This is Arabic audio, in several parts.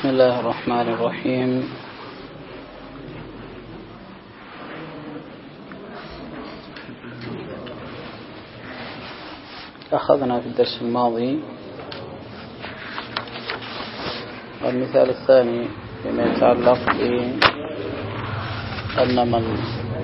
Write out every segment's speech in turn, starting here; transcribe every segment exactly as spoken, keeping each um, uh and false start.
بسم الله الرحمن الرحيم. أخذنا في الدرس الماضي المثال الثاني فيما يتعلق بأن من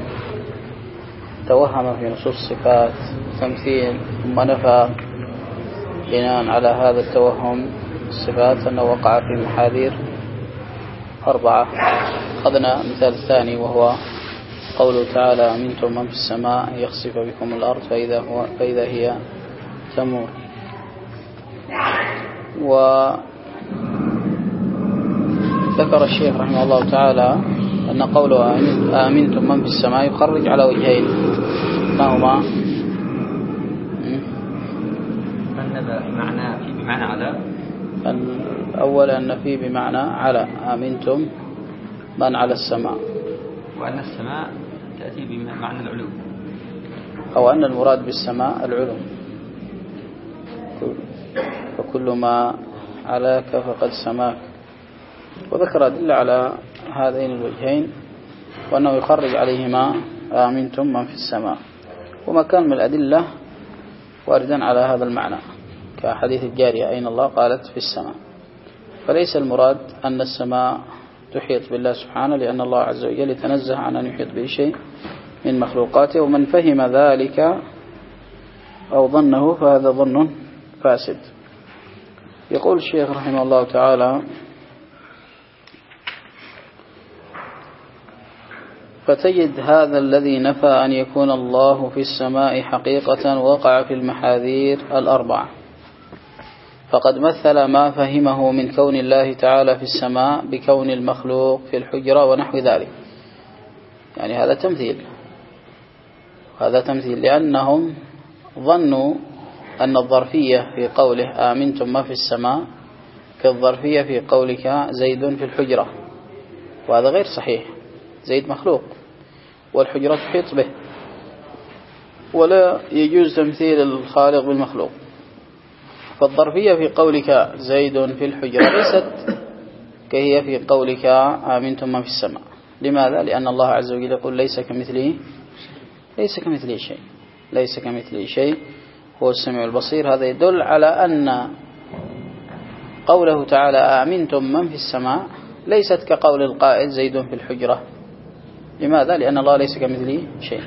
توهم في نصوص الصفات تمثيل ثم نفى بناء على هذا التوهم الصفات أنه وقع في محاذير أربعة. أخذنا المثال الثاني وهو قوله تعالى: أمنتم من في السماء يخسف بكم الأرض فإذا, هو فإذا هي تمور. وذكر الشيخ رحمه الله تعالى أن قوله آمنتم من في السماء يخرج على وجهين، ما هما؟ بمعنى في بمعنى على. الأول أن في بمعنى على، آمنتم من على السماء، وأن السماء تأتي بمعنى العلو، أو أن المراد بالسماء العلو، فكل ما علاك فقد سماك. وذكر أدلة على هذين الوجهين وأنه يخرج عليهما آمنتم من في السماء، وما كان من الأدلة واردا على هذا المعنى كحديث الجارية: أين الله؟ قالت في السماء. فليس المراد أن السماء تحيط بالله سبحانه، لأن الله عز وجل يتنزه عن أن يحيط به شيء من مخلوقاته، ومن فهم ذلك أو ظنه فهذا ظن فاسد. يقول الشيخ رحمه الله تعالى: فتجد هذا الذي نفى أن يكون الله في السماء حقيقة وقع في المحاذير الأربعة، فقد مثل ما فهمه من كون الله تعالى في السماء بكون المخلوق في الحجرة ونحو ذلك. يعني هذا تمثيل، هذا تمثيل لأنهم ظنوا أن الظرفية في قوله آمنتم ما في السماء كالظرفية في قولك زيد في الحجرة، وهذا غير صحيح. زيد مخلوق والحجرة تحيط به، ولا يجوز تمثيل الخالق بالمخلوق. فالظرفية في قولك زيد في الحجرة ليست كهي في قولك آمنتم من في السماء. لماذا؟ لأن الله عز وجل يقول ليس كمثله ليس كمثله شيء ليس كمثله شيء هو السميع البصير. هذا يدل على أن قوله تعالى آمنتم من في السماء ليست كقول القائل زيد في الحجرة. لماذا؟ لأن الله ليس كمثله شيء.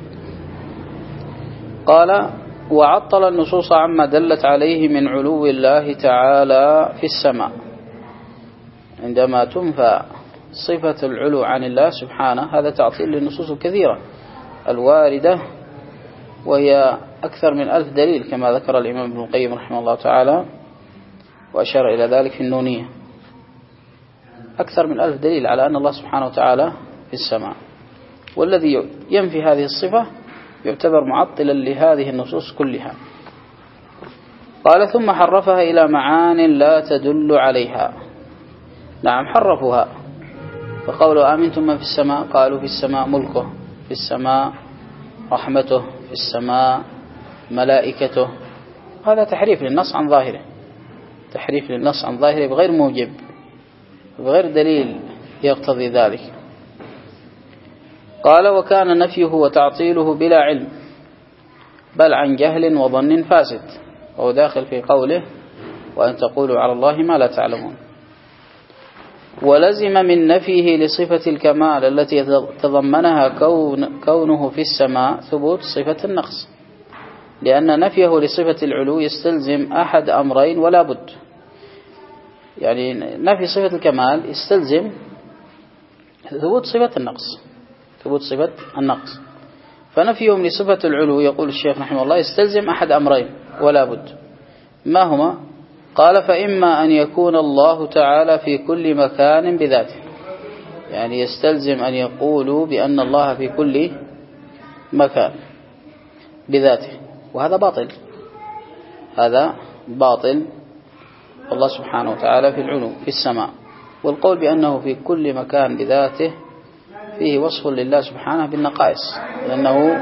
قال: وعطل النصوص عما دلت عليه من علو الله تعالى في السماء. عندما تنفى صفة العلو عن الله سبحانه هذا تعطيل للنصوص الكثيرة الواردة، وهي أكثر من ألف دليل كما ذكر الإمام ابن القيم رحمه الله تعالى، وأشار إلى ذلك في النونية. أكثر من ألف دليل على أن الله سبحانه وتعالى في السماء، والذي ينفي هذه الصفة يعتبر معطلا لهذه النصوص كلها. قال: ثم حرفها إلى معان لا تدل عليها. نعم، حرفوها، فقولوا آمنتم من في السماء قالوا في السماء ملكه، في السماء رحمته، في السماء ملائكته. هذا تحريف للنص عن ظاهره، تحريف للنص عن ظاهره بغير موجب، بغير دليل يقتضي ذلك. قال: وكان نفيه وتعطيله بلا علم، بل عن جهل وظن فاسد، وهو داخل في قوله: وأن تقولوا على الله ما لا تعلمون. ولزم من نفيه لصفة الكمال التي تضمنها كون كونه في السماء ثبوت صفة النقص، لأن نفيه لصفة العلو يستلزم أحد أمرين ولا بد. يعني نفي صفة الكمال يستلزم ثبوت صفة النقص، ثبوت صفة النقص. فنفيهم لصفة العلو يقول الشيخ رحمه الله يستلزم أحد أمرين ولا بد. ما هما؟ قال: فإما أن يكون الله تعالى في كل مكان بذاته، يعني يستلزم أن يقولوا بأن الله في كل مكان بذاته، وهذا باطل، هذا باطل. الله سبحانه وتعالى في العلو في السماء، والقول بأنه في كل مكان بذاته فيه وصف لله سبحانه بالنقائص، لأنه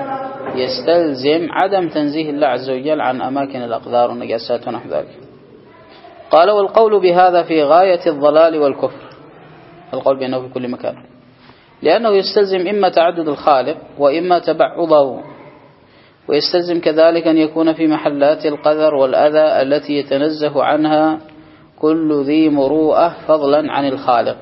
يستلزم عدم تنزيه الله عز وجل عن أماكن الأقدار والنجاسات ونحو ذلك. قال والقول بهذا في غاية الضلال والكفر، القول بأنه في كل مكان، لأنه يستلزم إما تعدد الخالق وإما تبعضه، ويستلزم كذلك أن يكون في محلات القذر والأذى التي يتنزه عنها كل ذي مروءة فضلا عن الخالق.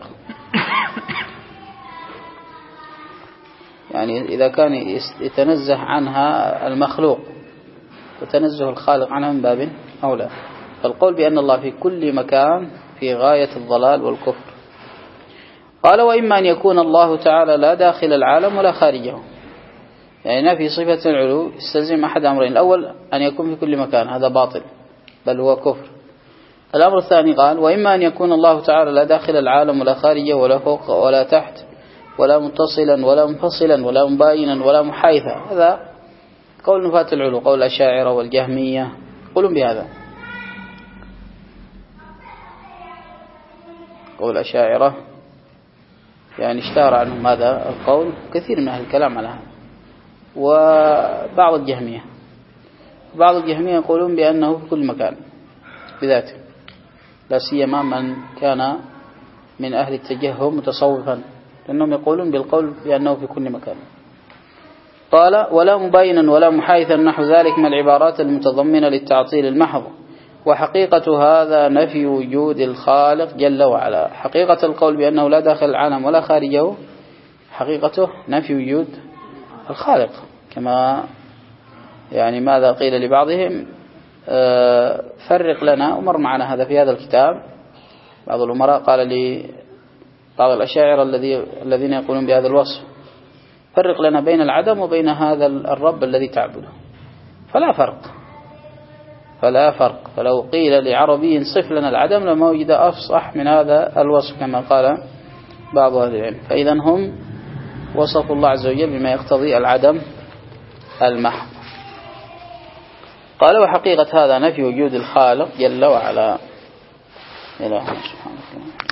يعني إذا كان يتنزه عنها المخلوق وتنزه الخالق عنها من باب أولى. فالقول بأن الله في كل مكان في غاية الضلال والكفر. قال وإما أن يكون الله تعالى لا داخل العالم ولا خارجه، يعني نفي صفة العلو يستلزم أحد أمرين، الأول أن يكون في كل مكان، هذا باطل بل هو كفر. الأمر الثاني قال وإما أن يكون الله تعالى لا داخل العالم ولا خارجه ولا فوق ولا تحت ولا متصلا ولا منفصلا ولا مباينا ولا محايثا، هذا قول نفاة العلو، قول الأشاعرة والجهمية يقولون بهذا. قول الأشاعرة يعني اشتهر عنهم هذا القول كثير من أهل الكلام على هذا، وبعض الجهمية بعض الجهمية يقولون بأنه في كل مكان بذاته، لا سيما من كان من أهل التجهم متصوفا، لأنهم يقولون بالقول بأنه في كل مكان. قال ولا مباينا ولا محايثا نحو ذلك من العبارات المتضمنة للتعطيل المحض، وحقيقة هذا نفي وجود الخالق جل وعلا. حقيقة القول بأنه لا داخل العالم ولا خارجه حقيقته نفي وجود الخالق، كما يعني ماذا قيل لبعضهم آه فرق لنا، أمر معنا هذا في هذا الكتاب، بعض الأمراء قال لي بعض الأشاعرة الذين يقولون بهذا الوصف فرق لنا بين العدم وبين هذا الرب الذي تعبده، فلا فرق فلا فرق فلو قيل لعربي صف لنا العدم لما وجد أفصح من هذا الوصف كما قال بعض أهل العلم. فإذا هم وصفوا الله عز وجل بما يقتضي العدم المحض. قال وحقيقة هذا نفي وجود الخالق جل وعلا. إلهنا سبحانه وتعالى.